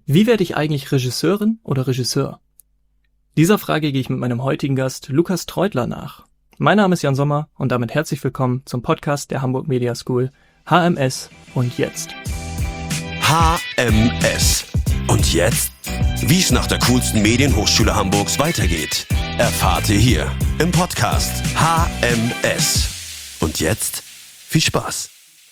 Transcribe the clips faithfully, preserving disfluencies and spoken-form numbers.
Wie werde ich eigentlich Regisseurin oder Regisseur? Dieser Frage gehe ich mit meinem heutigen Gast Lukas Treutler nach. Mein Name ist Jan Sommer und damit herzlich willkommen zum Podcast der Hamburg Media School H M S und jetzt. H M S. Und jetzt? Wie es nach der coolsten Medienhochschule Hamburgs weitergeht, erfahrt ihr hier im Podcast H M S. Und jetzt viel Spaß.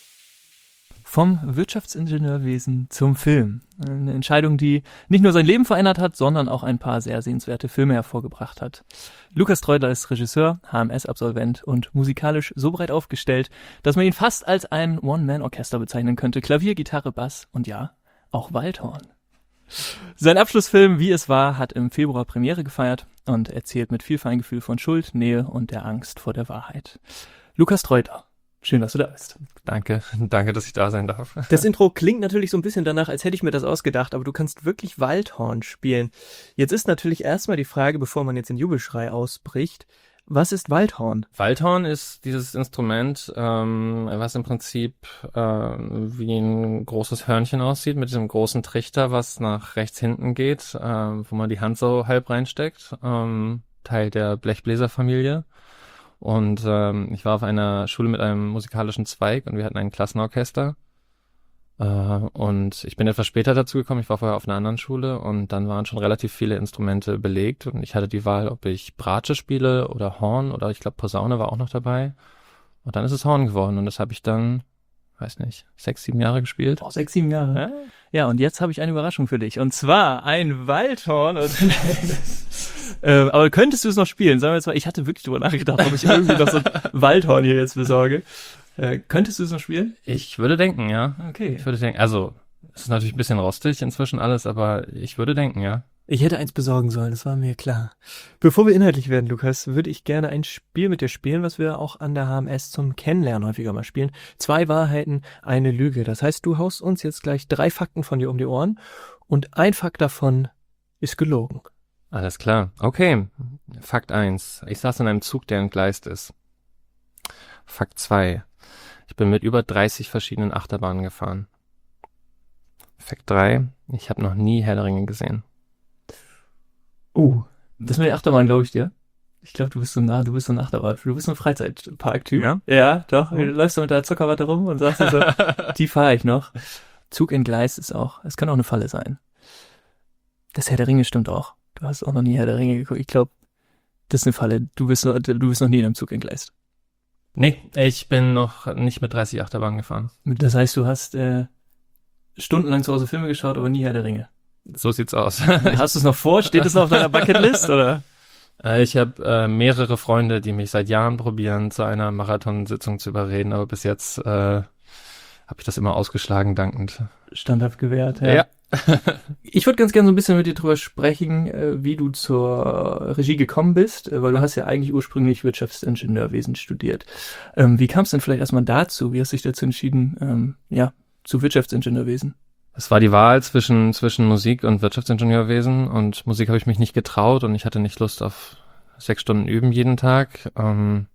Vom Wirtschaftsingenieurwesen zum Film. Eine Entscheidung, die nicht nur sein Leben verändert hat, sondern auch ein paar sehr sehenswerte Filme hervorgebracht hat. Lukas Treutler ist Regisseur, H M S-Absolvent und musikalisch so breit aufgestellt, dass man ihn fast als ein One-Man-Orchester bezeichnen könnte. Klavier, Gitarre, Bass und ja, auch Waldhorn. Sein Abschlussfilm Wie es war hat im Februar Premiere gefeiert und erzählt mit viel Feingefühl von Schuld, Nähe und der Angst vor der Wahrheit. Lukas Treutler. Schön, dass du da bist. Danke, danke, dass ich da sein darf. Das Intro klingt natürlich so ein bisschen danach, als hätte ich mir das ausgedacht, aber du kannst wirklich Waldhorn spielen. Jetzt ist natürlich erstmal die Frage, bevor man jetzt in Jubelschrei ausbricht, was ist Waldhorn? Waldhorn ist dieses Instrument, ähm, was im Prinzip äh, wie ein großes Hörnchen aussieht, mit diesem großen Trichter, was nach rechts hinten geht, äh, wo man die Hand so halb reinsteckt, ähm, Teil der Blechbläserfamilie. Und ähm, ich war auf einer Schule mit einem musikalischen Zweig und wir hatten ein Klassenorchester. Äh, und ich bin etwas später dazu gekommen, ich war vorher auf einer anderen Schule und dann waren schon relativ viele Instrumente belegt und ich hatte die Wahl, ob ich Bratsche spiele oder Horn oder ich glaube Posaune war auch noch dabei. Und dann ist es Horn geworden und das habe ich dann, weiß nicht, sechs, sieben Jahre gespielt. Oh, sechs, sieben Jahre. Ja, ja, und jetzt habe ich eine Überraschung für dich. Und zwar ein Waldhorn. Und ähm, aber könntest du es noch spielen? Sagen wir jetzt mal, ich hatte wirklich drüber nachgedacht, ob ich irgendwie noch so ein Waldhorn hier jetzt besorge. Äh, könntest du es noch spielen? Ich würde denken, ja. Okay. Ich würde denken, also es ist natürlich ein bisschen rostig inzwischen alles, aber ich würde denken, ja. Ich hätte eins besorgen sollen, das war mir klar. Bevor wir inhaltlich werden, Lukas, würde ich gerne ein Spiel mit dir spielen, was wir auch an der H M S zum Kennenlernen häufiger mal spielen. Zwei Wahrheiten, eine Lüge. Das heißt, du haust uns jetzt gleich drei Fakten von dir um die Ohren und ein Fakt davon ist gelogen. Alles klar. Okay. Fakt eins. Ich saß in einem Zug, der entgleist ist. Fakt zwei. Ich bin mit über dreißig verschiedenen Achterbahnen gefahren. Fakt drei. Ich habe noch nie Herr der Ringe gesehen. Uh, das mit der Achterbahn glaube ich dir. Ich glaube, du bist so nah, du bist so ein Achterbahn. Du bist so ein Freizeitpark-Typ. Ja? Ja, doch. Du läufst so mit der Zuckerwatte rum und sagst dir so, die fahre ich noch. Zug entgleist ist auch, es kann auch eine Falle sein. Das Herr der Ringe stimmt auch. Du hast auch noch nie Herr der Ringe geguckt. Ich glaube, das ist eine Falle. Du bist, noch, du bist noch nie in einem Zug entgleist. Nee, ich bin noch nicht mit dreißig Achterbahnen gefahren. Das heißt, du hast äh, stundenlang zu Hause Filme geschaut, aber nie Herr der Ringe. So sieht's aus. Hast du es noch vor? Steht es noch auf deiner Bucketlist, oder? Äh, ich habe äh, mehrere Freunde, die mich seit Jahren probieren, zu einer Marathonsitzung zu überreden, aber bis jetzt äh, habe ich das immer ausgeschlagen, dankend. Standhaft gewährt, ja. Ja. Ich würde ganz gerne so ein bisschen mit dir drüber sprechen, äh, wie du zur Regie gekommen bist, äh, weil du hast ja eigentlich ursprünglich Wirtschaftsingenieurwesen studiert. Ähm, wie kam es denn vielleicht erstmal dazu? Wie hast du dich dazu entschieden, ähm, ja, zu Wirtschaftsingenieurwesen? Es war die Wahl zwischen zwischen Musik und Wirtschaftsingenieurwesen und Musik habe ich mich nicht getraut und ich hatte nicht Lust auf sechs Stunden üben jeden Tag. Ähm,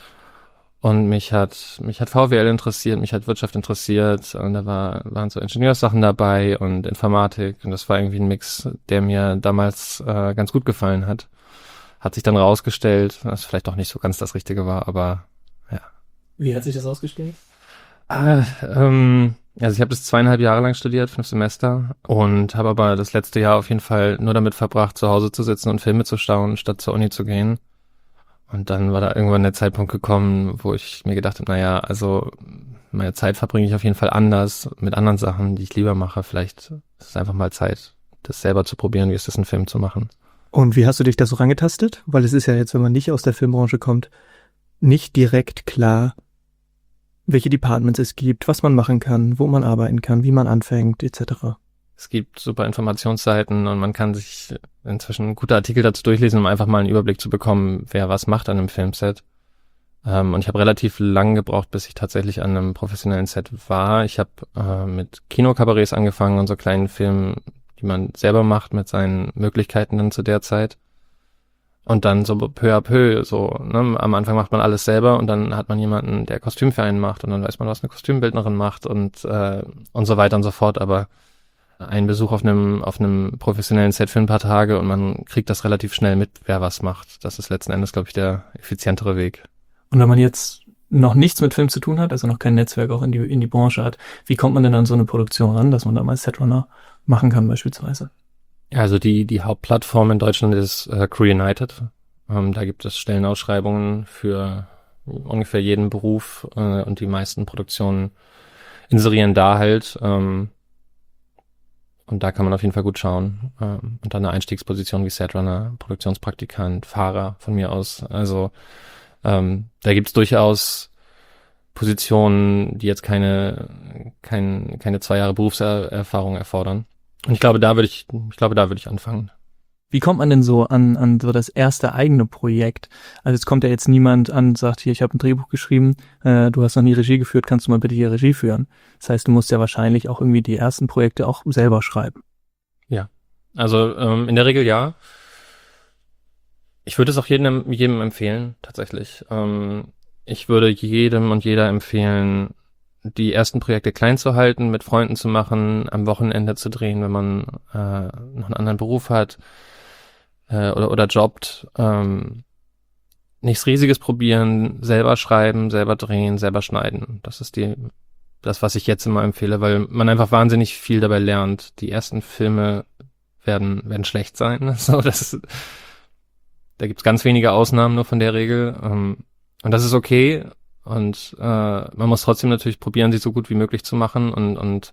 und mich hat mich hat V W L interessiert, mich hat Wirtschaft interessiert und da war waren so Ingenieurssachen dabei und Informatik und das war irgendwie ein Mix, der mir damals äh, ganz gut gefallen hat. Hat sich dann rausgestellt, dass vielleicht auch nicht so ganz das Richtige war, aber ja. Wie hat sich das ausgestellt? Ah, ähm, also ich habe das zweieinhalb Jahre lang studiert, fünf Semester und habe aber das letzte Jahr auf jeden Fall nur damit verbracht, zu Hause zu sitzen und Filme zu schauen, statt zur Uni zu gehen. Und dann war da irgendwann der Zeitpunkt gekommen, wo ich mir gedacht habe, naja, also meine Zeit verbringe ich auf jeden Fall anders, mit anderen Sachen, die ich lieber mache. Vielleicht ist es einfach mal Zeit, das selber zu probieren, wie ist es, einen Film zu machen. Und wie hast du dich da so rangetastet? Weil es ist ja jetzt, wenn man nicht aus der Filmbranche kommt, nicht direkt klar, welche Departments es gibt, was man machen kann, wo man arbeiten kann, wie man anfängt, et cetera. Es gibt super Informationsseiten und man kann sich inzwischen gute Artikel dazu durchlesen, um einfach mal einen Überblick zu bekommen, wer was macht an einem Filmset. Ähm, und ich habe relativ lang gebraucht, bis ich tatsächlich an einem professionellen Set war. Ich habe äh, mit Kinokabarets angefangen und so kleinen Filmen, die man selber macht mit seinen Möglichkeiten dann zu der Zeit. Und dann so peu à peu, so, ne, am Anfang macht man alles selber und dann hat man jemanden, der Kostüm für einen macht und dann weiß man, was eine Kostümbildnerin macht und äh, und so weiter und so fort. Aber ein Besuch auf einem auf einem professionellen Set für ein paar Tage und man kriegt das relativ schnell mit, wer was macht. Das ist letzten Endes, glaube ich, der effizientere Weg. Und wenn man jetzt noch nichts mit Film zu tun hat, also noch kein Netzwerk auch in die in die Branche hat, wie kommt man denn an so eine Produktion ran, dass man da mal Setrunner machen kann beispielsweise? Ja, also die die Hauptplattform in Deutschland ist äh, Crew United. Ähm, da gibt es Stellenausschreibungen für ungefähr jeden Beruf äh, und die meisten Produktionen inserieren da halt. Ähm, und da kann man auf jeden Fall gut schauen. Ähm, und dann eine Einstiegsposition wie Setrunner, Produktionspraktikant, Fahrer von mir aus. Also ähm, da gibt's durchaus Positionen, die jetzt keine kein, keine zwei Jahre Berufserfahrung erfordern. Und ich glaube, da würde ich, ich glaube, da würde ich anfangen. Wie kommt man denn so an an so das erste eigene Projekt? Also es kommt ja jetzt niemand an und sagt, hier, ich habe ein Drehbuch geschrieben, äh, du hast noch nie Regie geführt, kannst du mal bitte hier Regie führen? Das heißt, du musst ja wahrscheinlich auch irgendwie die ersten Projekte auch selber schreiben. Ja, also ähm, in der Regel ja. Ich würde es auch jedem, jedem empfehlen, tatsächlich. Ähm, ich würde jedem und jeder empfehlen, die ersten Projekte klein zu halten, mit Freunden zu machen, am Wochenende zu drehen, wenn man äh, noch einen anderen Beruf hat äh, oder oder jobbt. Ähm, nichts Riesiges probieren, selber schreiben, selber drehen, selber schneiden. Das ist die das, was ich jetzt immer empfehle, weil man einfach wahnsinnig viel dabei lernt. Die ersten Filme werden werden schlecht sein. So, das da gibt's ganz wenige Ausnahmen nur von der Regel. Ähm, und das ist okay. Und äh, man muss trotzdem natürlich probieren, sie so gut wie möglich zu machen und und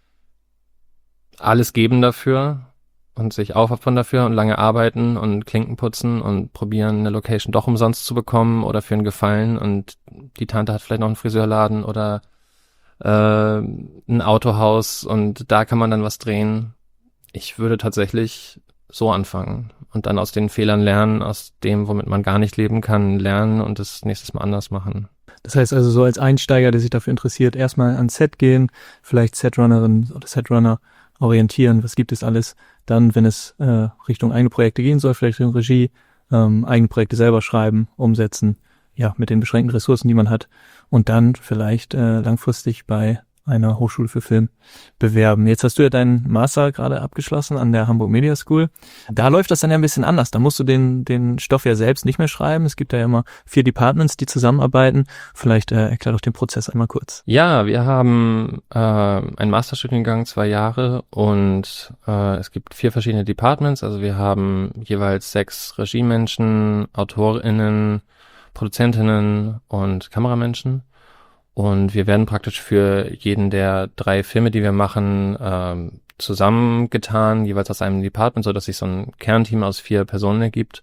alles geben dafür und sich aufopfern dafür und lange arbeiten und Klinken putzen und probieren, eine Location doch umsonst zu bekommen oder für einen Gefallen und die Tante hat vielleicht noch einen Friseurladen oder äh, ein Autohaus und da kann man dann was drehen. Ich würde tatsächlich so anfangen und dann aus den Fehlern lernen, aus dem, womit man gar nicht leben kann, lernen und das nächstes Mal anders machen. Das heißt also so als Einsteiger, der sich dafür interessiert, erstmal ans Set gehen, vielleicht Setrunnerin oder Setrunner orientieren, was gibt es alles. Dann, wenn es äh, Richtung eigene Projekte gehen soll, vielleicht Richtung Regie, ähm, eigene Projekte selber schreiben, umsetzen, ja, mit den beschränkten Ressourcen, die man hat. Und dann vielleicht äh, langfristig bei einer Hochschule für Film bewerben. Jetzt hast du ja deinen Master gerade abgeschlossen an der Hamburg Media School. Da läuft das dann ja ein bisschen anders. Da musst du den den Stoff ja selbst nicht mehr schreiben. Es gibt ja immer vier Departments, die zusammenarbeiten. Vielleicht äh, erklär doch den Prozess einmal kurz. Ja, wir haben äh, einen Masterstudiengang, zwei Jahre und äh, es gibt vier verschiedene Departments. Also wir haben jeweils sechs Regiemenschen, AutorInnen, Produzentinnen und Kameramenschen. Und wir werden praktisch für jeden der drei Filme, die wir machen, ähm, zusammengetan, jeweils aus einem Department, so dass sich so ein Kernteam aus vier Personen ergibt.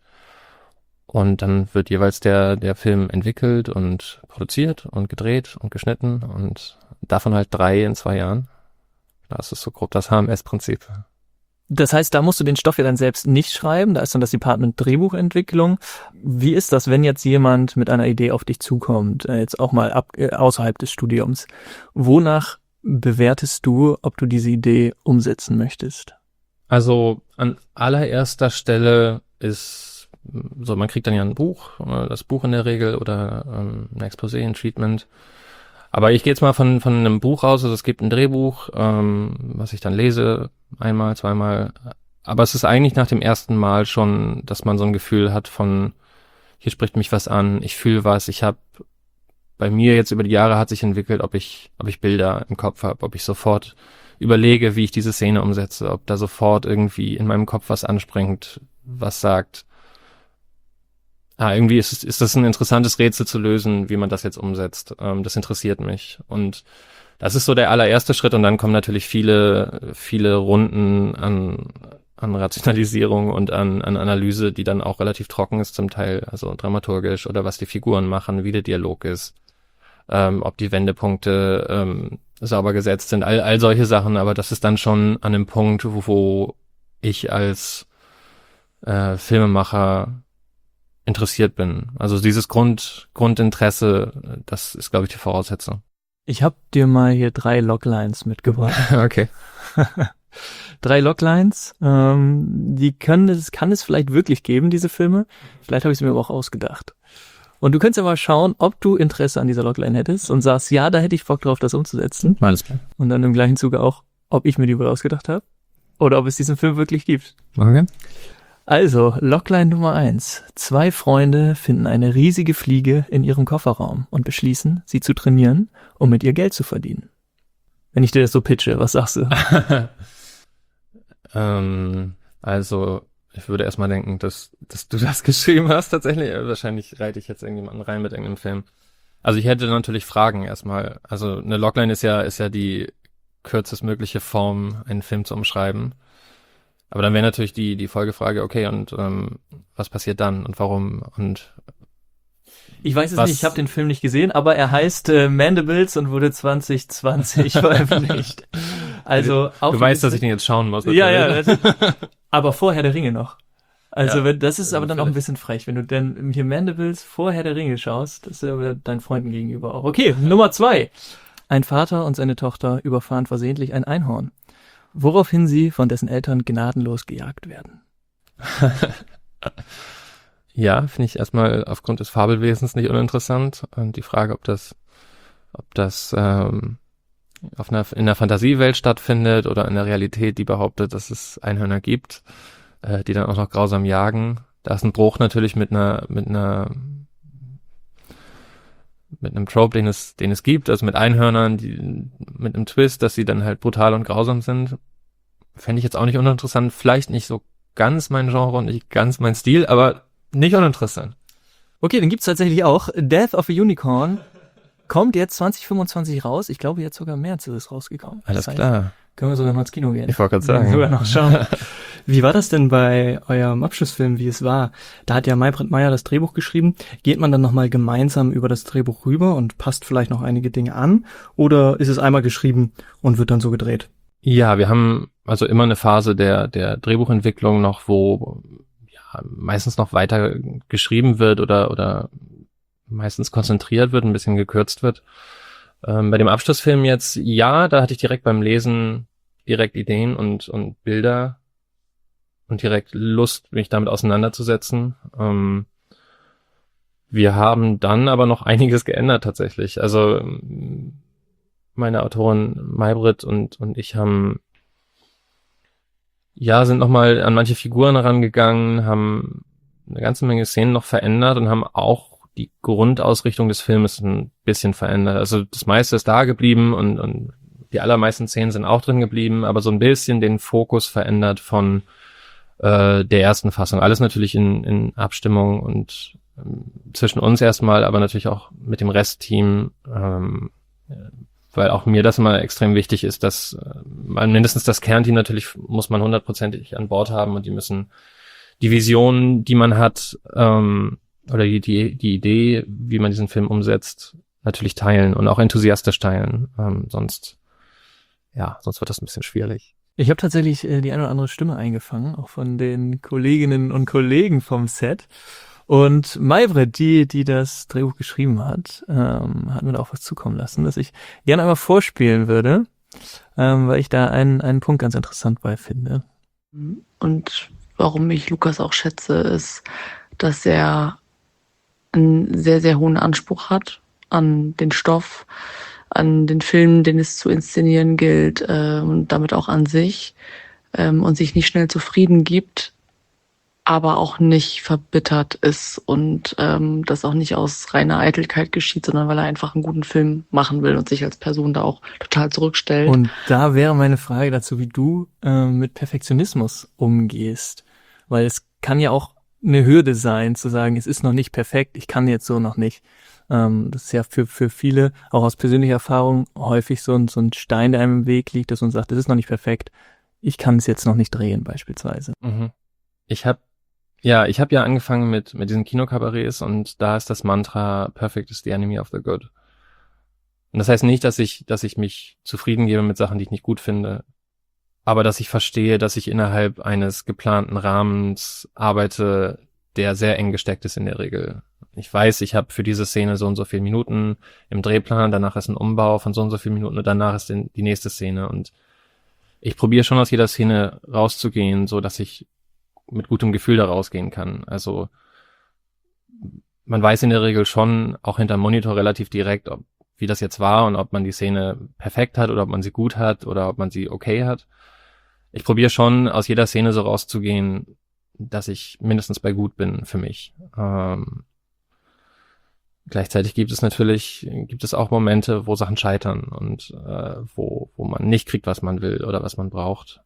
Und dann wird jeweils der der Film entwickelt und produziert und gedreht und geschnitten und davon halt drei in zwei Jahren. Das ist so grob das H M S-Prinzip. Das heißt, da musst du den Stoff ja dann selbst nicht schreiben. Da ist dann das Department Drehbuchentwicklung. Wie ist das, wenn jetzt jemand mit einer Idee auf dich zukommt, äh, jetzt auch mal ab, äh, außerhalb des Studiums? Wonach bewertest du, ob du diese Idee umsetzen möchtest? Also an allererster Stelle ist, so man kriegt dann ja ein Buch, das Buch in der Regel oder ähm, ein Exposé, ein Treatment. Aber ich gehe jetzt mal von von einem Buch aus, also es gibt ein Drehbuch, ähm, was ich dann lese, einmal, zweimal. Aber es ist eigentlich nach dem ersten Mal schon, dass man so ein Gefühl hat von, hier spricht mich was an, ich fühle was, ich habe, bei mir jetzt über die Jahre hat sich entwickelt, ob ich ob ich Bilder im Kopf habe, ob ich sofort überlege, wie ich diese Szene umsetze, ob da sofort irgendwie in meinem Kopf was anspringt, was sagt, ah, irgendwie ist es, ist das ein interessantes Rätsel zu lösen, wie man das jetzt umsetzt. Ähm, das interessiert mich. Und das ist so der allererste Schritt. Und dann kommen natürlich viele, viele Runden an, an Rationalisierung und an, an Analyse, die dann auch relativ trocken ist zum Teil, also dramaturgisch oder was die Figuren machen, wie der Dialog ist, ähm, ob die Wendepunkte ähm, sauber gesetzt sind, all, all solche Sachen. Aber das ist dann schon an einem Punkt, wo, wo ich als äh, Filmemacher interessiert bin. Also dieses Grund, Grundinteresse, das ist, glaube ich, die Voraussetzung. Ich habe dir mal hier drei Loglines mitgebracht. Okay. Drei Loglines, ähm, die können es, kann es vielleicht wirklich geben, diese Filme. Vielleicht habe ich sie mir aber auch ausgedacht. Und du könntest ja mal schauen, ob du Interesse an dieser Logline hättest und sagst, ja, da hätte ich Bock drauf, das umzusetzen. Alles klar. Und dann im gleichen Zuge auch, ob ich mir die wohl ausgedacht habe oder ob es diesen Film wirklich gibt. Okay. Also, Logline Nummer eins. Zwei Freunde finden eine riesige Fliege in ihrem Kofferraum und beschließen, sie zu trainieren, um mit ihr Geld zu verdienen. Wenn ich dir das so pitche, was sagst du? ähm, also, ich würde erstmal denken, dass, dass du das geschrieben hast tatsächlich. Wahrscheinlich reite ich jetzt irgendjemanden rein mit irgendeinem Film. Also ich hätte natürlich Fragen erstmal. Also eine Logline ist ja, ist ja die kürzestmögliche Form, einen Film zu umschreiben. Aber dann wäre natürlich die, die Folgefrage, okay, und ähm, was passiert dann und warum und Ich weiß es was? nicht, ich habe den Film nicht gesehen, aber er heißt äh, Mandibles und wurde zwanzig zwanzig veröffentlicht. Also du weißt, dass ich den jetzt schauen muss. Ja, ja. Das, aber vor Herr der Ringe noch. Also Ja, wenn, das ist aber dann auch ein vielleicht. bisschen frech, wenn du denn hier Mandibles vor Herr der Ringe schaust, das ist ja deinen Freunden gegenüber auch. Okay, Nummer zwei. Ein Vater und seine Tochter überfahren versehentlich ein Einhorn, woraufhin sie von dessen Eltern gnadenlos gejagt werden. Ja, finde ich erstmal aufgrund des Fabelwesens nicht uninteressant. Und die Frage, ob das, ob das ähm, auf einer, in der Fantasiewelt stattfindet oder in der Realität, die behauptet, dass es Einhörner gibt, äh, die dann auch noch grausam jagen. Da ist ein Bruch natürlich mit einer, mit einer, mit einem Trope, den es, den es gibt, also mit Einhörnern, die, mit einem Twist, dass sie dann halt brutal und grausam sind. Fände ich jetzt auch nicht uninteressant. Vielleicht nicht so ganz mein Genre und nicht ganz mein Stil, aber nicht uninteressant. Okay, den gibt's tatsächlich auch. Death of a Unicorn kommt jetzt zwanzig fünfundzwanzig raus. Ich glaube, jetzt sogar im März ist es rausgekommen. Alles Das heißt, klar. können wir sogar mal ins Kino gehen. Ich wollte gerade sagen. Sogar noch schauen. Wie war das denn bei eurem Abschlussfilm, wie es war? Da hat ja Maybrit Meyer das Drehbuch geschrieben. Geht man dann nochmal gemeinsam über das Drehbuch rüber und passt vielleicht noch einige Dinge an? Oder ist es einmal geschrieben und wird dann so gedreht? Ja, wir haben also immer eine Phase der, der Drehbuchentwicklung noch, wo ja, meistens noch weiter geschrieben wird oder, oder meistens konzentriert wird, ein bisschen gekürzt wird. Ähm, bei dem Abschlussfilm jetzt, ja, da hatte ich direkt beim Lesen direkt Ideen und, und Bilder und direkt Lust, mich damit auseinanderzusetzen. Ähm, wir haben dann aber noch einiges geändert tatsächlich. Also meine Autorin Maybrit und, und ich haben ja, sind nochmal an manche Figuren herangegangen, haben eine ganze Menge Szenen noch verändert und haben auch die Grundausrichtung des Filmes ein bisschen verändert. Also das meiste ist da geblieben und, und die allermeisten Szenen sind auch drin geblieben, aber so ein bisschen den Fokus verändert von äh, der ersten Fassung. Alles natürlich in, in Abstimmung und ähm, zwischen uns erstmal, aber natürlich auch mit dem Restteam, ähm, weil auch mir das immer extrem wichtig ist, dass man mindestens das Kernteam natürlich muss man hundertprozentig an Bord haben und die müssen die Vision, die man hat, ähm, oder die, die, die Idee, wie man diesen Film umsetzt, natürlich teilen und auch enthusiastisch teilen. Ähm, sonst, ja, sonst wird das ein bisschen schwierig. Ich habe tatsächlich äh, die eine oder andere Stimme eingefangen, auch von den Kolleginnen und Kollegen vom Set. Und Maybrit, die, die das Drehbuch geschrieben hat, ähm, hat mir da auch was zukommen lassen, das ich gerne einmal vorspielen würde, ähm, weil ich da einen, einen Punkt ganz interessant bei finde. Und warum ich Lukas auch schätze, ist, dass er einen sehr, sehr hohen Anspruch hat an den Stoff, an den Film, den es zu inszenieren gilt, äh, und damit auch an sich, ähm, und sich nicht schnell zufrieden gibt, aber auch nicht verbittert ist und ähm, das auch nicht aus reiner Eitelkeit geschieht, sondern weil er einfach einen guten Film machen will und sich als Person da auch total zurückstellt. Und da wäre meine Frage dazu, wie du äh, mit Perfektionismus umgehst, weil es kann ja auch eine Hürde sein, zu sagen, es ist noch nicht perfekt, ich kann jetzt so noch nicht. Ähm, das ist ja für für viele, auch aus persönlicher Erfahrung, häufig so ein, so ein Stein, der einem im Weg liegt, dass man sagt, das ist noch nicht perfekt, ich kann es jetzt noch nicht drehen beispielsweise. Mhm. Ich habe Ja, ich habe ja angefangen mit mit diesen Kinokabarets und da ist das Mantra Perfect is the enemy of the good. Und das heißt nicht, dass ich dass ich mich zufrieden gebe mit Sachen, die ich nicht gut finde, aber dass ich verstehe, dass ich innerhalb eines geplanten Rahmens arbeite, der sehr eng gesteckt ist in der Regel. Ich weiß, ich habe für diese Szene so und so viele Minuten im Drehplan, danach ist ein Umbau von so und so vielen Minuten und danach ist die nächste Szene und ich probiere schon aus jeder Szene rauszugehen, so dass ich mit gutem Gefühl da rausgehen kann. Also man weiß in der Regel schon, auch hinterm Monitor relativ direkt, ob wie das jetzt war und ob man die Szene perfekt hat oder ob man sie gut hat oder ob man sie okay hat. Ich probiere schon, aus jeder Szene so rauszugehen, dass ich mindestens bei gut bin für mich. Ähm, gleichzeitig gibt es natürlich, gibt es auch Momente, wo Sachen scheitern und äh, wo, wo man nicht kriegt, was man will oder was man braucht.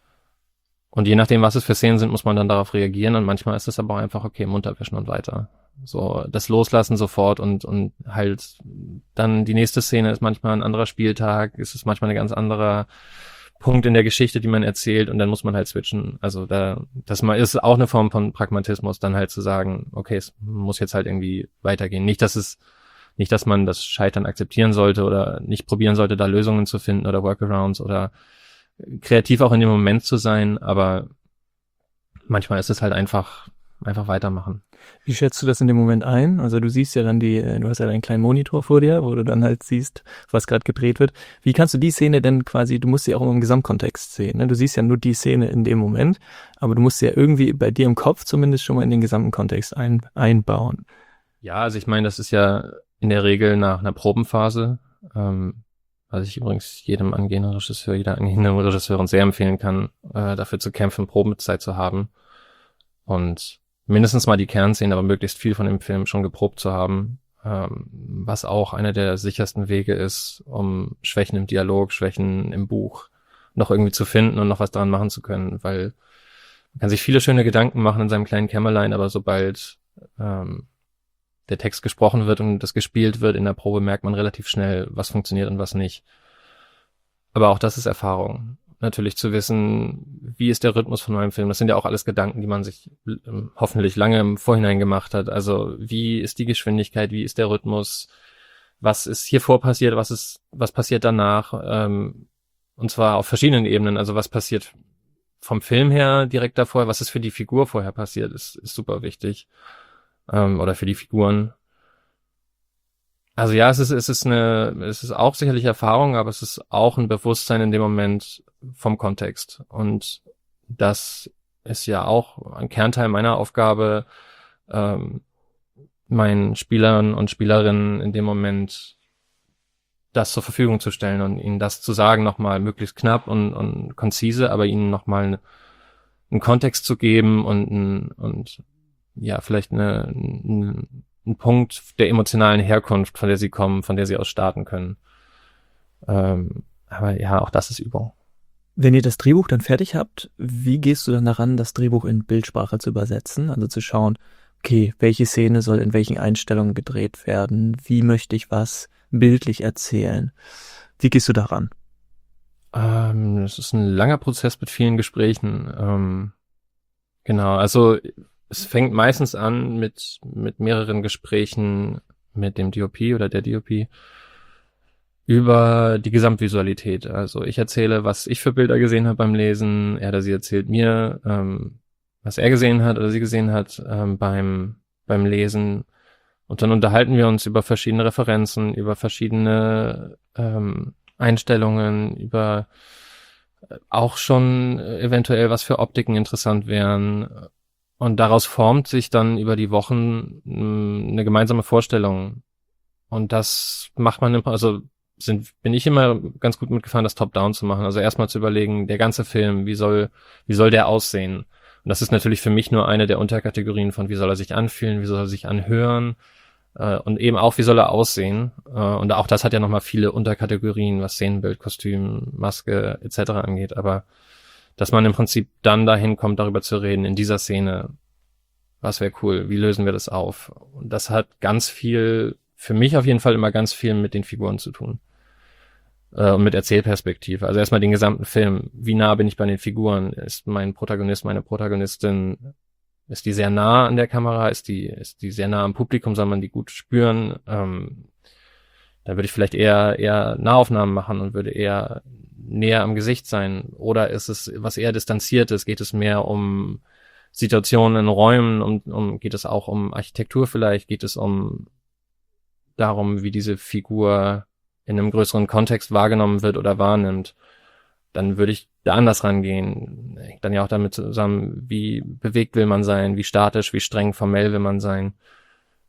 Und je nachdem, was es für Szenen sind, muss man dann darauf reagieren und manchmal ist es aber auch einfach, okay, munter wischen und weiter. So, das Loslassen sofort und, und halt dann die nächste Szene ist manchmal ein anderer Spieltag, ist es manchmal ein ganz anderer Punkt in der Geschichte, die man erzählt und dann muss man halt switchen. Also da, das mal ist auch eine Form von Pragmatismus, dann halt zu sagen, okay, es muss jetzt halt irgendwie weitergehen. Nicht, dass es, nicht, dass man das Scheitern akzeptieren sollte oder nicht probieren sollte, da Lösungen zu finden oder Workarounds oder kreativ auch in dem Moment zu sein, aber manchmal ist es halt einfach, einfach weitermachen. Wie schätzt du das in dem Moment ein? Also du siehst ja dann die, du hast ja einen kleinen Monitor vor dir, wo du dann halt siehst, was gerade gedreht wird. Wie kannst du die Szene denn quasi, du musst sie auch im Gesamtkontext sehen, ne? Du siehst ja nur die Szene in dem Moment, aber du musst sie ja irgendwie bei dir im Kopf zumindest schon mal in den gesamten Kontext ein, einbauen. Ja, also ich meine, das ist ja in der Regel nach einer Probenphase, ähm, was ich übrigens jedem angehenden Regisseur, jeder angehenden Regisseurin sehr empfehlen kann, äh, dafür zu kämpfen, Probezeit zu haben und mindestens mal die Kernszenen, aber möglichst viel von dem Film schon geprobt zu haben, ähm, was auch einer der sichersten Wege ist, um Schwächen im Dialog, Schwächen im Buch noch irgendwie zu finden und noch was dran machen zu können, weil man kann sich viele schöne Gedanken machen in seinem kleinen Kämmerlein, aber sobald ähm, der Text gesprochen wird und das gespielt wird in der Probe, merkt man relativ schnell, was funktioniert und was nicht. Aber auch das ist Erfahrung. Natürlich zu wissen, wie ist der Rhythmus von meinem Film. Das sind ja auch alles Gedanken, die man sich ähm, hoffentlich lange im Vorhinein gemacht hat. Also wie ist die Geschwindigkeit, wie ist der Rhythmus, was ist hier vor passiert, was ist, was passiert danach, ähm, und zwar auf verschiedenen Ebenen. Also was passiert vom Film her direkt davor, was ist für die Figur vorher passiert, ist, ist super wichtig. Ähm, oder für die Figuren. Also ja, es ist, es ist eine, es ist auch sicherlich Erfahrung, aber es ist auch ein Bewusstsein in dem Moment vom Kontext. Und das ist ja auch ein Kernteil meiner Aufgabe, ähm, meinen Spielern und Spielerinnen in dem Moment das zur Verfügung zu stellen und ihnen das zu sagen, nochmal möglichst knapp und, und konzise, aber ihnen nochmal einen Kontext zu geben und, ein, und ja, vielleicht eine, ein, ein Punkt der emotionalen Herkunft, von der sie kommen, von der sie aus starten können. Ähm, aber ja, auch das ist Übung. Wenn ihr das Drehbuch dann fertig habt, wie gehst du dann daran, das Drehbuch in Bildsprache zu übersetzen? Also zu schauen, okay, welche Szene soll in welchen Einstellungen gedreht werden? Wie möchte ich was bildlich erzählen? Wie gehst du daran? Ähm, es ist ein langer Prozess mit vielen Gesprächen. Ähm, genau, also es fängt meistens an mit mit mehreren Gesprächen mit dem D O P oder der D O P über die Gesamtvisualität. Also ich erzähle, was ich für Bilder gesehen habe beim Lesen, er oder sie erzählt mir, ähm, was er gesehen hat oder sie gesehen hat ähm, beim beim Lesen. Und dann unterhalten wir uns über verschiedene Referenzen, über verschiedene ähm, Einstellungen, über auch schon eventuell, was für Optiken interessant wären. Und daraus formt sich dann über die Wochen mh, eine gemeinsame Vorstellung. Und das macht man, im, also sind, bin ich immer ganz gut mitgefahren, das Top-Down zu machen. Also erstmal zu überlegen, der ganze Film, wie soll, wie soll der aussehen? Und das ist natürlich für mich nur eine der Unterkategorien von, wie soll er sich anfühlen, wie soll er sich anhören, äh, und eben auch, wie soll er aussehen? Äh, und auch das hat ja nochmal viele Unterkategorien, was Szenenbild, Kostüm, Maske et cetera angeht. Aber dass man im Prinzip dann dahin kommt, darüber zu reden, in dieser Szene, was wäre cool, wie lösen wir das auf? Und das hat ganz viel, für mich auf jeden Fall immer ganz viel mit den Figuren zu tun. Äh, und mit Erzählperspektive. Also erstmal den gesamten Film. Wie nah bin ich bei den Figuren? Ist mein Protagonist, meine Protagonistin, ist die sehr nah an der Kamera? Ist die, ist die sehr nah am Publikum? Soll man die gut spüren? Ähm, da würde ich vielleicht eher, eher Nahaufnahmen machen und würde eher näher am Gesicht sein. Oder ist es was eher Distanziertes? Geht es mehr um Situationen in Räumen? Um, um, geht es auch um Architektur vielleicht? Geht es um darum, wie diese Figur in einem größeren Kontext wahrgenommen wird oder wahrnimmt? Dann würde ich da anders rangehen. Hängt dann ja auch damit zusammen, wie bewegt will man sein, wie statisch, wie streng formell will man sein.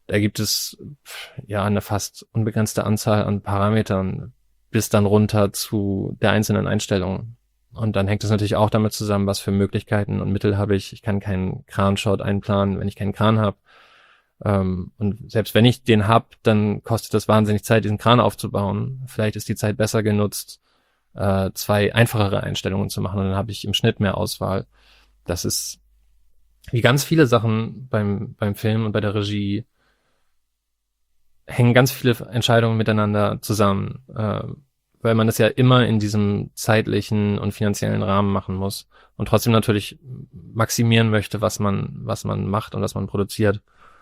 da gibt es ja eine fast unbegrenzte Anzahl an Parametern bis dann runter zu der einzelnen Einstellung. Und dann hängt es natürlich auch damit zusammen, was für Möglichkeiten und Mittel habe ich. Ich kann keinen Kran-Shot einplanen, wenn ich keinen Kran habe. Ähm, und selbst wenn ich den hab, dann kostet das wahnsinnig Zeit, diesen Kran aufzubauen. Vielleicht ist die Zeit besser genutzt, äh, zwei einfachere Einstellungen zu machen und dann habe ich im Schnitt mehr Auswahl. Das ist wie ganz viele Sachen beim beim Film und bei der Regie hängen ganz viele Entscheidungen miteinander zusammen, äh, weil man das ja immer in diesem zeitlichen und finanziellen Rahmen machen muss und trotzdem natürlich maximieren möchte, was man was man macht und was man produziert.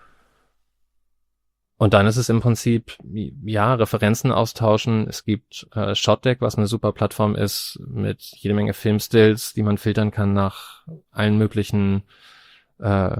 Und dann ist es im Prinzip, ja, Referenzen austauschen. Es gibt äh, Shotdeck, was eine super Plattform ist, mit jede Menge Filmstills, die man filtern kann nach allen möglichen äh,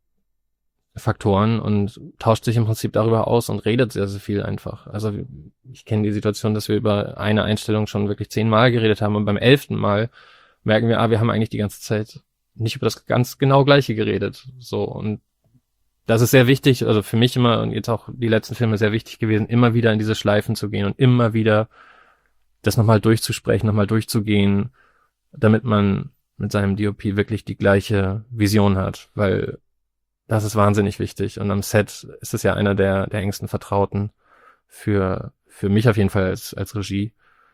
Faktoren und tauscht sich im Prinzip darüber aus und redet sehr, sehr viel einfach. Also ich kenne die Situation, dass wir über eine Einstellung schon wirklich zehnmal geredet haben und beim elften Mal merken wir, ah, wir haben eigentlich die ganze Zeit nicht über das ganz genau Gleiche geredet. So, und das ist sehr wichtig, also für mich immer und jetzt auch die letzten Filme sehr wichtig gewesen, immer wieder in diese Schleifen zu gehen und immer wieder das nochmal durchzusprechen, nochmal durchzugehen, damit man mit seinem D O P wirklich die gleiche Vision hat, weil das ist wahnsinnig wichtig. Und am Set ist es ja einer der, der engsten Vertrauten für, für mich auf jeden Fall als, als Regie.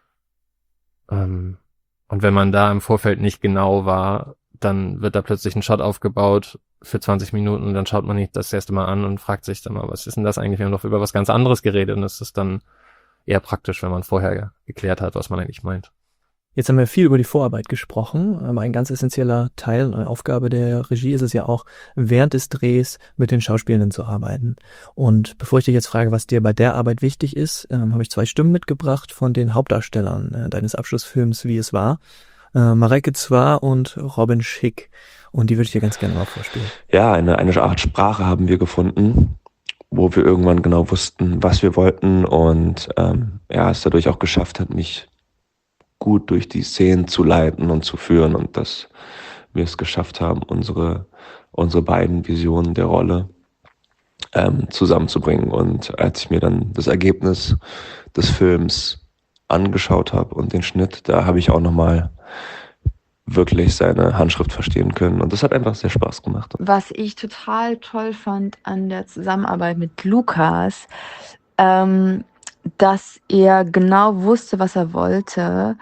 Ähm, und wenn man da im Vorfeld nicht genau war, dann wird da plötzlich ein Shot aufgebaut für zwanzig Minuten und dann schaut man nicht das erste Mal an und fragt sich dann mal, was ist denn das eigentlich? Wir haben doch über was ganz anderes geredet und es ist dann eher praktisch, wenn man vorher geklärt hat, was man eigentlich meint. Jetzt haben wir viel über die Vorarbeit gesprochen, aber ein ganz essentieller Teil, eine Aufgabe der Regie ist es ja auch, während des Drehs mit den Schauspielenden zu arbeiten. Und bevor ich dich jetzt frage, was dir bei der Arbeit wichtig ist, ähm, habe ich zwei Stimmen mitgebracht von den Hauptdarstellern äh, deines Abschlussfilms Wie es war, äh, Mareike Zwar und Robin Schick. Und die würde ich dir ganz gerne mal vorspielen. Ja, eine, eine Art Sprache haben wir gefunden, wo wir irgendwann genau wussten, was wir wollten und ähm, ja, es dadurch auch geschafft hat, mich gut durch die Szenen zu leiten und zu führen und dass wir es geschafft haben, unsere unsere beiden Visionen der Rolle ähm, zusammenzubringen. Und als ich mir dann das Ergebnis des Films angeschaut habe und den Schnitt, da habe ich auch nochmal wirklich seine Handschrift verstehen können. Und das hat einfach sehr Spaß gemacht. Was ich total toll fand an der Zusammenarbeit mit Lukas, ähm, dass er genau wusste, was er wollte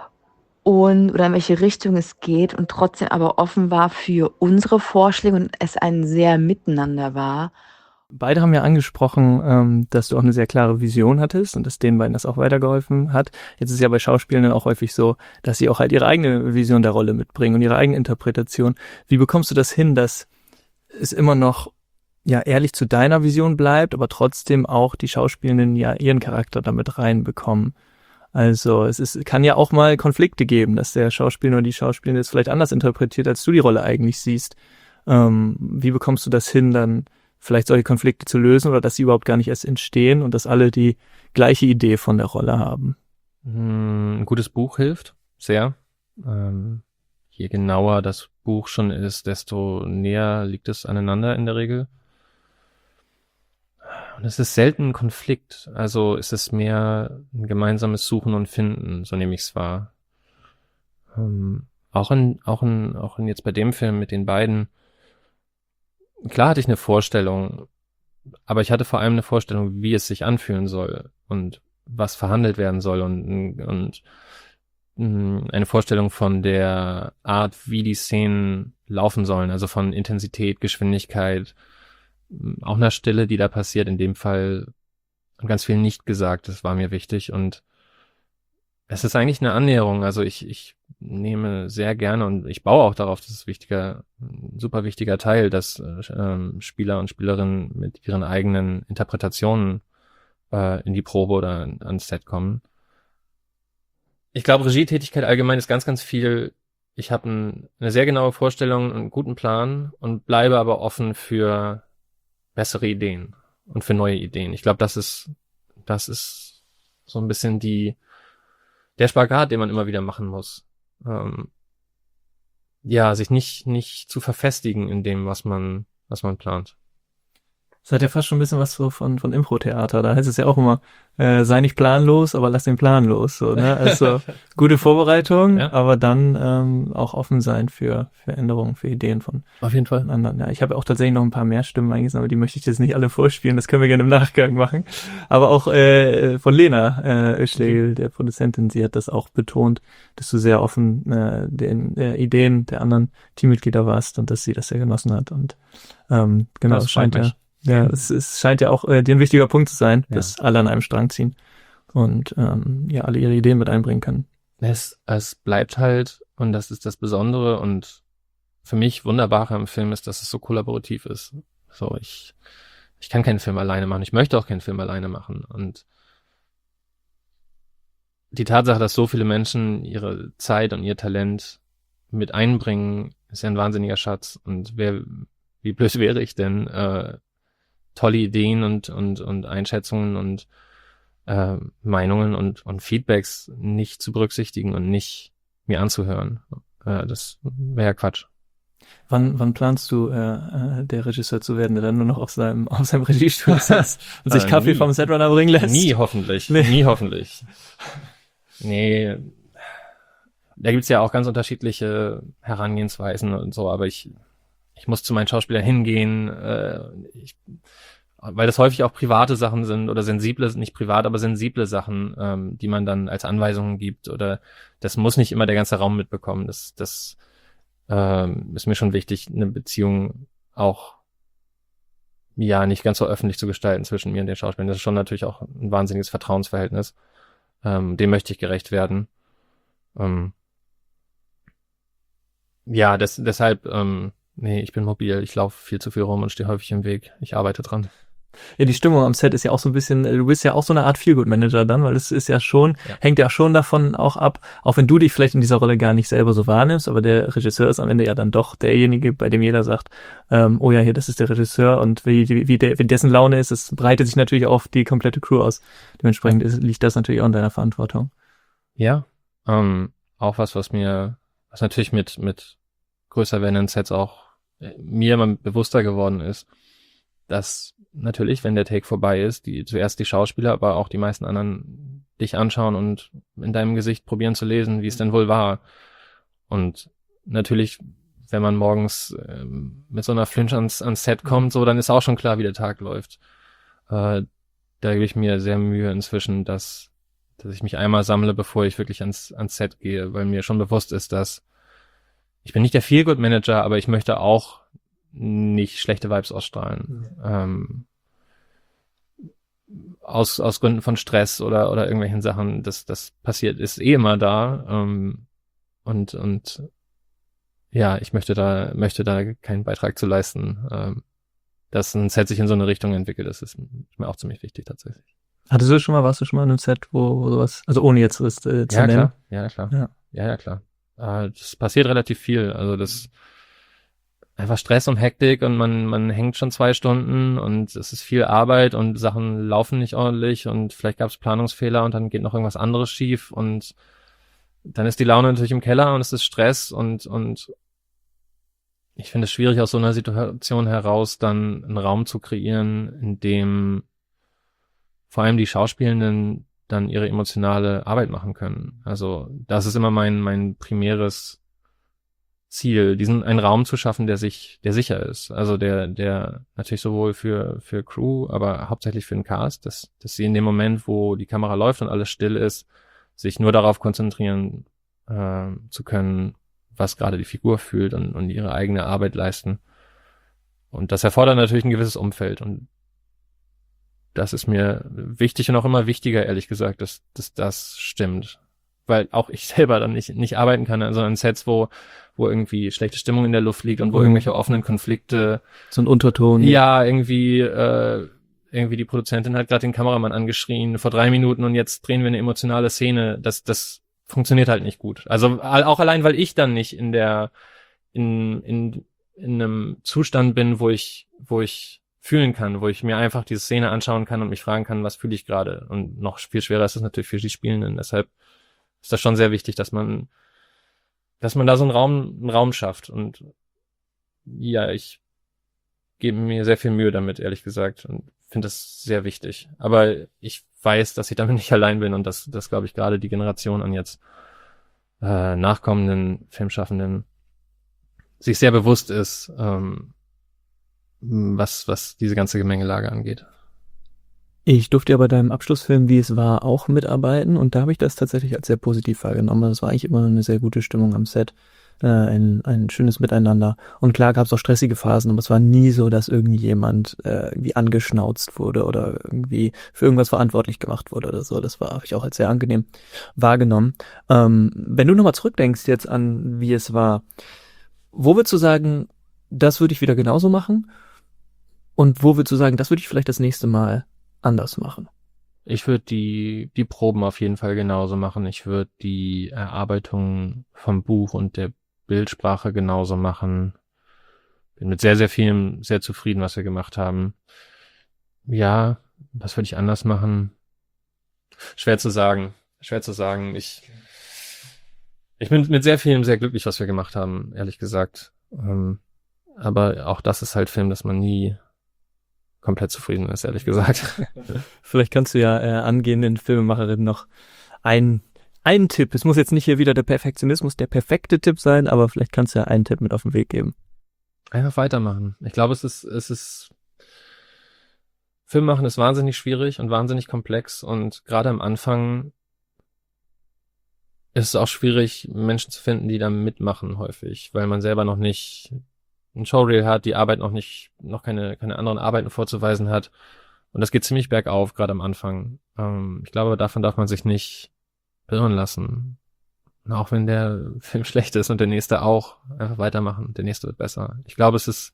und oder in welche Richtung es geht und trotzdem aber offen war für unsere Vorschläge und es ein sehr Miteinander war. Beide haben ja angesprochen, ähm, dass du auch eine sehr klare Vision hattest und dass denen beiden das auch weitergeholfen hat. Jetzt ist es ja bei Schauspielern auch häufig so, dass sie auch halt ihre eigene Vision der Rolle mitbringen und ihre eigene Interpretation. Wie bekommst du das hin, dass es immer noch ja ehrlich zu deiner Vision bleibt, aber trotzdem auch die Schauspielenden ja ihren Charakter damit reinbekommen? Also es ist, kann ja auch mal Konflikte geben, dass der Schauspieler oder die Schauspielerin das vielleicht anders interpretiert, als du die Rolle eigentlich siehst. Ähm, wie bekommst du das hin, dann vielleicht solche Konflikte zu lösen oder dass sie überhaupt gar nicht erst entstehen und dass alle die gleiche Idee von der Rolle haben? Ein gutes Buch hilft sehr. Ähm, je genauer das Buch schon ist, desto näher liegt es aneinander in der Regel. Und es ist selten ein Konflikt. Also es ist mehr ein gemeinsames Suchen und Finden, so nehme ich es wahr. Ähm, auch in, auch in, auch in jetzt bei dem Film mit den beiden. Klar hatte ich eine Vorstellung, aber ich hatte vor allem eine Vorstellung, wie es sich anfühlen soll und was verhandelt werden soll und, und eine Vorstellung von der Art, wie die Szenen laufen sollen, also von Intensität, Geschwindigkeit, auch einer Stille, die da passiert, in dem Fall ganz viel nicht gesagt, das war mir wichtig und es ist eigentlich eine Annäherung, also ich, ich nehme sehr gerne und ich baue auch darauf, das ist ein wichtiger, ein super wichtiger Teil, dass äh, Spieler und Spielerinnen mit ihren eigenen Interpretationen äh, in die Probe oder ans Set kommen. Ich glaube, Regietätigkeit allgemein ist ganz, ganz viel, ich habe ein, eine sehr genaue Vorstellung, einen guten Plan und bleibe aber offen für bessere Ideen und für neue Ideen. Ich glaube, das ist, das ist so ein bisschen die, der Spagat, den man immer wieder machen muss. Ähm, ja, sich nicht, nicht zu verfestigen in dem, was man, was man plant. Das hat ja fast schon ein bisschen was so von, von Impro-Theater. Da heißt es ja auch immer, äh, sei nicht planlos, aber lass den Plan los. So, ne? Also gute Vorbereitung, Ja. aber dann ähm, auch offen sein für, für Änderungen, für Ideen von Auf jeden Fall. anderen. Ja, ich habe auch tatsächlich noch ein paar mehr Stimmen eingesammelt, aber die möchte ich jetzt nicht alle vorspielen. Das können wir gerne im Nachgang machen. Aber auch äh, von Lena äh, Öschlegel, der Produzentin, sie hat das auch betont, dass du sehr offen äh, den äh, Ideen der anderen Teammitglieder warst und dass sie das sehr genossen hat. Und ähm, genau, Das es scheint freut ja mich. Ja, es, es scheint ja auch äh, dir ein wichtiger Punkt zu sein, Ja. dass alle an einem Strang ziehen und ähm, ja alle ihre Ideen mit einbringen können. Es, es bleibt halt, und das ist das Besondere und für mich Wunderbare am Film ist, dass es so kollaborativ ist. So, ich, ich kann keinen Film alleine machen. Ich möchte auch keinen Film alleine machen. Und die Tatsache, dass so viele Menschen ihre Zeit und ihr Talent mit einbringen, ist ja ein wahnsinniger Schatz. Und wer, wie blöd wäre ich denn, äh, tolle Ideen und, und, und Einschätzungen und äh, Meinungen und, und Feedbacks nicht zu berücksichtigen und nicht mir anzuhören. Äh, das wäre ja Quatsch. Wann, wann planst du, äh, äh, der Regisseur zu werden, der dann nur noch auf seinem, auf seinem Regiestuhl sitzt und sich Äh, Kaffee nie. vom Setrunner bringen lässt? Nie hoffentlich. Nee. Nie hoffentlich. Nee. Da gibt's ja auch ganz unterschiedliche Herangehensweisen und so, aber ich, ich muss zu meinen Schauspielern hingehen, äh, ich, weil das häufig auch private Sachen sind oder sensible, nicht privat, aber sensible Sachen, ähm, die man dann als Anweisungen gibt oder das muss nicht immer der ganze Raum mitbekommen. Das, das ähm, ist mir schon wichtig, eine Beziehung auch ja nicht ganz so öffentlich zu gestalten zwischen mir und den Schauspielern. Das ist schon natürlich auch ein wahnsinniges Vertrauensverhältnis. Ähm, dem möchte ich gerecht werden. Ähm, ja, des, deshalb, ähm, nee, ich bin mobil, ich laufe viel zu viel rum und stehe häufig im Weg. Ich arbeite dran. Ja, die Stimmung am Set ist ja auch so ein bisschen, äh, du bist ja auch so eine Art Feelgood-Manager dann, weil es ist ja schon, Ja. hängt ja schon davon auch ab, auch wenn du dich vielleicht in dieser Rolle gar nicht selber so wahrnimmst, aber der Regisseur ist am Ende ja dann doch derjenige, bei dem jeder sagt, ähm, oh ja, hier, das ist der Regisseur und wie, wie, wie, der, wie dessen Laune ist, es breitet sich natürlich auf die komplette Crew aus. Dementsprechend ist, liegt das natürlich auch in deiner Verantwortung. Ja, ähm, auch was, was mir, was natürlich mit, mit größer werdenden Sets auch äh, mir immer bewusster geworden ist, dass natürlich, wenn der Take vorbei ist, die zuerst die Schauspieler, aber auch die meisten anderen dich anschauen und in deinem Gesicht probieren zu lesen, wie es denn wohl war. Und natürlich, wenn man morgens ähm, mit so einer Flinch ans, ans Set kommt, so, dann ist auch schon klar, wie der Tag läuft. Äh, da gebe ich mir sehr Mühe inzwischen, dass, dass ich mich einmal sammle, bevor ich wirklich ans, ans Set gehe, weil mir schon bewusst ist, dass ich bin nicht der Feelgood-Manager, aber ich möchte auch nicht schlechte Vibes ausstrahlen. Mhm. Ähm, aus, aus Gründen von Stress oder, oder irgendwelchen Sachen, das, das passiert, ist eh immer da. Ähm, und, und, ja, ich möchte da, möchte da keinen Beitrag zu leisten. Ähm, dass ein Set sich in so eine Richtung entwickelt, das ist mir auch ziemlich wichtig tatsächlich. Hattest du schon mal, warst du schon mal in einem Set, wo, wo sowas, also ohne jetzt das äh, zu Ja, nennen? klar. Ja, klar. Ja. Ja, ja, klar. Äh, das passiert relativ viel. Also das einfach Stress und Hektik und man man hängt schon zwei Stunden und es ist viel Arbeit und Sachen laufen nicht ordentlich und vielleicht gab es Planungsfehler und dann geht noch irgendwas anderes schief und dann ist die Laune natürlich im Keller und es ist Stress und und ich finde es schwierig, aus so einer Situation heraus dann einen Raum zu kreieren, in dem vor allem die Schauspielenden dann ihre emotionale Arbeit machen können. Also das ist immer mein mein primäres Ziel, diesen einen Raum zu schaffen, der sich, der sicher ist. Also der, der natürlich sowohl für für Crew, aber hauptsächlich für den Cast, dass dass sie in dem Moment, wo die Kamera läuft und alles still ist, sich nur darauf konzentrieren äh, zu können, was gerade die Figur fühlt und, und ihre eigene Arbeit leisten. Und das erfordert natürlich ein gewisses Umfeld und das ist mir wichtig und auch immer wichtiger, ehrlich gesagt, dass, dass das stimmt. Weil auch ich selber dann nicht, nicht arbeiten kann, also an Sets, wo, wo irgendwie schlechte Stimmung in der Luft liegt und wo irgendwelche offenen Konflikte. So ein Unterton. Ja, irgendwie, äh, irgendwie die Produzentin hat gerade den Kameramann angeschrien vor drei Minuten und jetzt drehen wir eine emotionale Szene. Das, das funktioniert halt nicht gut. Also auch allein, weil ich dann nicht in der, in, in, in einem Zustand bin, wo ich, wo ich fühlen kann, wo ich mir einfach diese Szene anschauen kann und mich fragen kann, was fühle ich gerade. Und noch viel schwerer ist es natürlich für die Spielenden. Deshalb ist das schon sehr wichtig, dass man, dass man da so einen Raum, einen Raum schafft. Und ja, ich gebe mir sehr viel Mühe damit, ehrlich gesagt, und finde das sehr wichtig. Aber ich weiß, dass ich damit nicht allein bin und dass, dass glaube ich, gerade die Generation an jetzt äh, nachkommenden Filmschaffenden sich sehr bewusst ist, ähm, was, was diese ganze Gemengelage angeht. Ich durfte ja bei deinem Abschlussfilm, wie es war, auch mitarbeiten und da habe ich das tatsächlich als sehr positiv wahrgenommen. Das war eigentlich immer eine sehr gute Stimmung am Set, äh, ein, ein schönes Miteinander. Und klar gab es auch stressige Phasen, aber es war nie so, dass irgendjemand äh, irgendwie angeschnauzt wurde oder irgendwie für irgendwas verantwortlich gemacht wurde oder so. Das war habe ich auch als sehr angenehm wahrgenommen. Ähm, wenn du nochmal zurückdenkst jetzt an, wie es war, wo würdest du sagen, das würde ich wieder genauso machen? Und wo würdest du sagen, das würde ich vielleicht das nächste Mal anders machen? Ich würde die die Proben auf jeden Fall genauso machen. Ich würde die Erarbeitung vom Buch und der Bildsprache genauso machen. Bin mit sehr, sehr vielem sehr zufrieden, was wir gemacht haben. Ja, was würde ich anders machen? Schwer zu sagen. Schwer zu sagen. Ich ich bin mit sehr vielem sehr glücklich, was wir gemacht haben, ehrlich gesagt. Ähm, aber auch das ist halt Film, dass man nie komplett zufrieden ist, ehrlich gesagt. Vielleicht kannst du ja äh, angehenden Filmemacherinnen noch einen, einen Tipp, es muss jetzt nicht hier wieder der Perfektionismus, der perfekte Tipp sein, aber vielleicht kannst du ja einen Tipp mit auf den Weg geben. Einfach weitermachen. Ich glaube, es ist, es ist, Film machen ist wahnsinnig schwierig und wahnsinnig komplex und gerade am Anfang ist es auch schwierig, Menschen zu finden, die da mitmachen häufig, weil man selber noch nicht ein Showreel hat, die Arbeit noch nicht, noch keine, keine anderen Arbeiten vorzuweisen hat. Und das geht ziemlich bergauf, gerade am Anfang. Ähm, ich glaube, davon darf man sich nicht beirren lassen. Und auch wenn der Film schlecht ist und der nächste auch, einfach weitermachen. Der nächste wird besser. Ich glaube, es ist,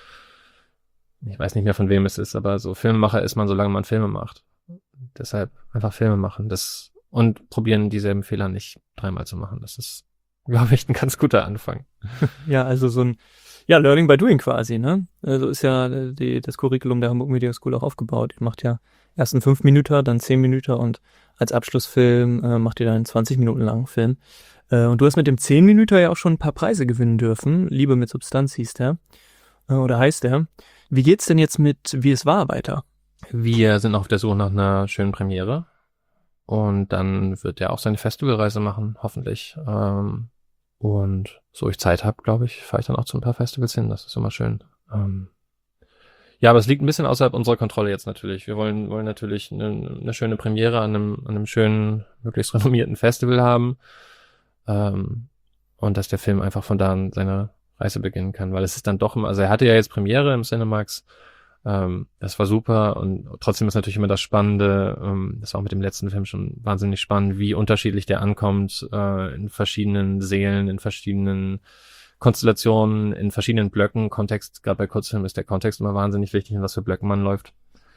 ich weiß nicht mehr, von wem es ist, aber so Filmemacher ist man, solange man Filme macht. Deshalb einfach Filme machen. Das, und probieren, dieselben Fehler nicht dreimal zu machen. Das ist, glaube ich, ein ganz guter Anfang. Ja, also so ein Ja, Learning by Doing quasi, ne? Also ist ja die, das Curriculum der Hamburg Media School auch aufgebaut. Ihr macht ja erst einen fünf Minuten, dann zehn Minuten und als Abschlussfilm äh, macht ihr dann einen zwanzig Minuten langen Film. Äh, und du hast mit dem zehn Minuten ja auch schon ein paar Preise gewinnen dürfen. Liebe mit Substanz hieß der. Äh, oder heißt der. Wie geht's denn jetzt mit Wie es war weiter? Wir sind noch auf der Suche nach einer schönen Premiere. Und dann wird er auch seine Festivalreise machen, hoffentlich. Ähm, Und so ich Zeit habe, glaube ich, fahre ich dann auch zu ein paar Festivals hin. Das ist immer schön. Ähm ja, aber es liegt ein bisschen außerhalb unserer Kontrolle jetzt natürlich. Wir wollen wollen natürlich eine, eine schöne Premiere an einem, an einem schönen, möglichst renommierten Festival haben. Ähm und dass der Film einfach von da an seine Reise beginnen kann. Weil es ist dann doch immer, also er hatte ja jetzt Premiere im Cinemax. Ähm, das war super und trotzdem ist natürlich immer das Spannende, ähm, das war auch mit dem letzten Film schon wahnsinnig spannend, wie unterschiedlich der ankommt, äh, in verschiedenen Seelen, in verschiedenen Konstellationen, in verschiedenen Blöcken. Kontext, gerade bei Kurzfilmen ist der Kontext immer wahnsinnig wichtig, in was für Blöcken man läuft.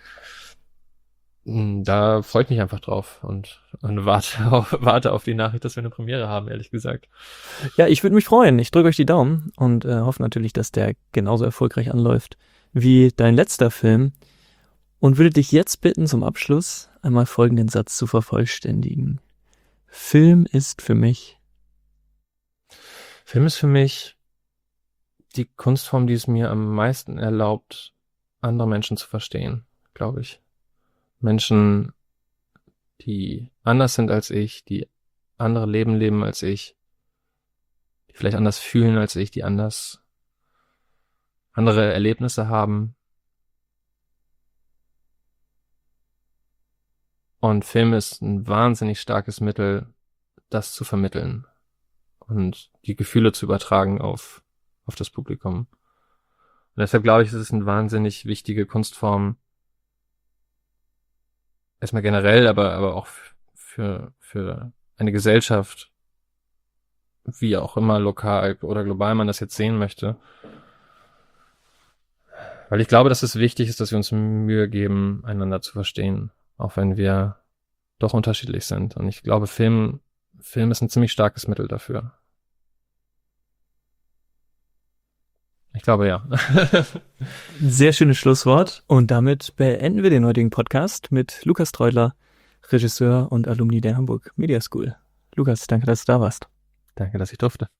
Da freue ich mich einfach drauf und, und warte, auf, warte auf die Nachricht, dass wir eine Premiere haben, ehrlich gesagt. Ja, ich würde mich freuen. Ich drücke euch die Daumen und äh, hoffe natürlich, dass der genauso erfolgreich anläuft wie dein letzter Film und würde dich jetzt bitten, zum Abschluss einmal folgenden Satz zu vervollständigen. Film ist für mich... Film ist für mich die Kunstform, die es mir am meisten erlaubt, andere Menschen zu verstehen, glaube ich. Menschen, die anders sind als ich, die andere Leben leben als ich, die vielleicht anders fühlen als ich, die anders andere Erlebnisse haben. Und Film ist ein wahnsinnig starkes Mittel, das zu vermitteln und die Gefühle zu übertragen auf, auf das Publikum. Und deshalb glaube ich, es ist eine wahnsinnig wichtige Kunstform, erstmal generell, aber, aber auch für, für eine Gesellschaft, wie auch immer lokal oder global man das jetzt sehen möchte. Weil ich glaube, dass es wichtig ist, dass wir uns Mühe geben, einander zu verstehen, auch wenn wir doch unterschiedlich sind. Und ich glaube, Film, Film ist ein ziemlich starkes Mittel dafür. Ich glaube, ja. Sehr schönes Schlusswort. Und damit beenden wir den heutigen Podcast mit Lukas Treudler, Regisseur und Alumni der Hamburg Media School. Lukas, danke, dass du da warst. Danke, dass ich durfte.